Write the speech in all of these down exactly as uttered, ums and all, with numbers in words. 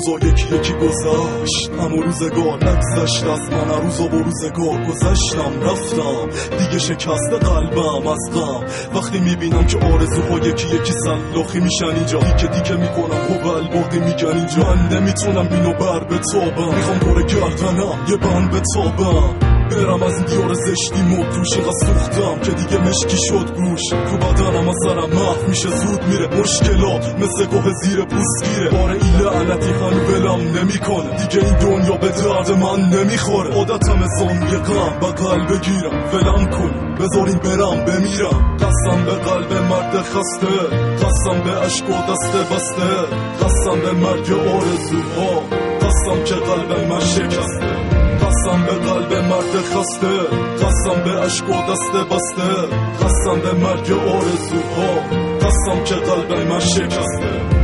روزا یکی یکی گذشت، اما روزگار نگذشت از من. روزا با روزگار گذشتم رفتم، دیگه شکست قلبم از غم. وقتی میبینم که آرزوها یکی یکی سلاخی میشن اینجا، دیگه دیگه میکنم هوبل باقی میگن اینجا. من نمیتونم اینو بر بتابم، میخوام دور گردنم یه بند بتابم، برم از این دیار زشتی مد توش. اینقدر سوختم که دیگه مشکی شد گوش، تو بدنم از سرم محو میشه زود میره. مشکلات مثل گوه زیر پوست گیره، بار این لعنتی هنو ولم نمیکنه. دیگه این دنیا به درد من نمیخوره، عادتم زندگی غم بغل بگیرم. ولم کن بذارین برم بمیرم، قسم به قلب مرد خسته، قسم به عشق و دست بسته، قسم به مرگ آرزوها، قسم که قلب من شکسته. قسم به قلب مرد خسته، قسم به عشق و دست بسته، قسم به مرگ آرزوها، قسم که قلب من شکسته.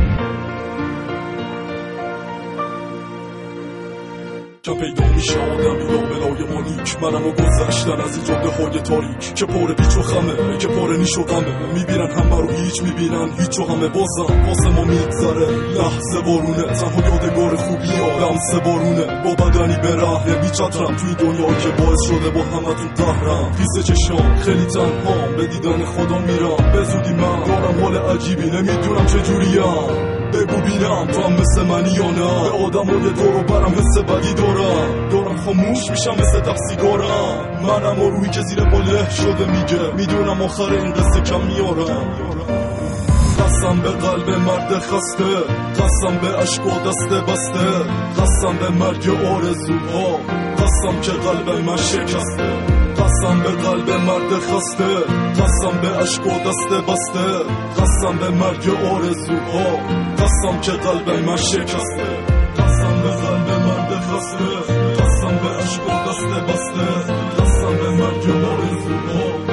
که پیدا میشه آدمی لابلای مانیک، منم و گذشتن از این جاده های تاریک که پر بیچ و خمه، که پر نیش و غمه. میبینن همه رو هیچ، میبینن هیچ و همه بازم واسه ما میگذره. لحظه بارونه تنها یادگار خوبی آدم سه بارونه، با بدنی به رهنه بیچترم تو این دنیا که باعث شده با همتون قهرم. خیزه چشام خیلی تنهام، به دیدن خدا میرم به زودی. من دارم حال عجیبی نمیدونم چجوریم، بگو بینم تو هم مثل منی یا نه. به آدم های دور و برم حس بدی دارم، دارم خاموش میشم مثل تفسیگارم. منم و روی که زیر باله شده میگه، میدونم آخر این قصه کم میارم. قسم به قلب مرد خسته، قسم به عشق و دست بسته، قسم به مرگ آرزوها، قسم که قلب من شکسته. قسم به قلب مرد خسته، قسم به عشق و دست بسته، قسم به مرگ آرزوها، قسم که قلب من شکسته. قسم به قلب مرد خسته، قسم به عشق و دست بسته، قسم به مرگ آرزوها.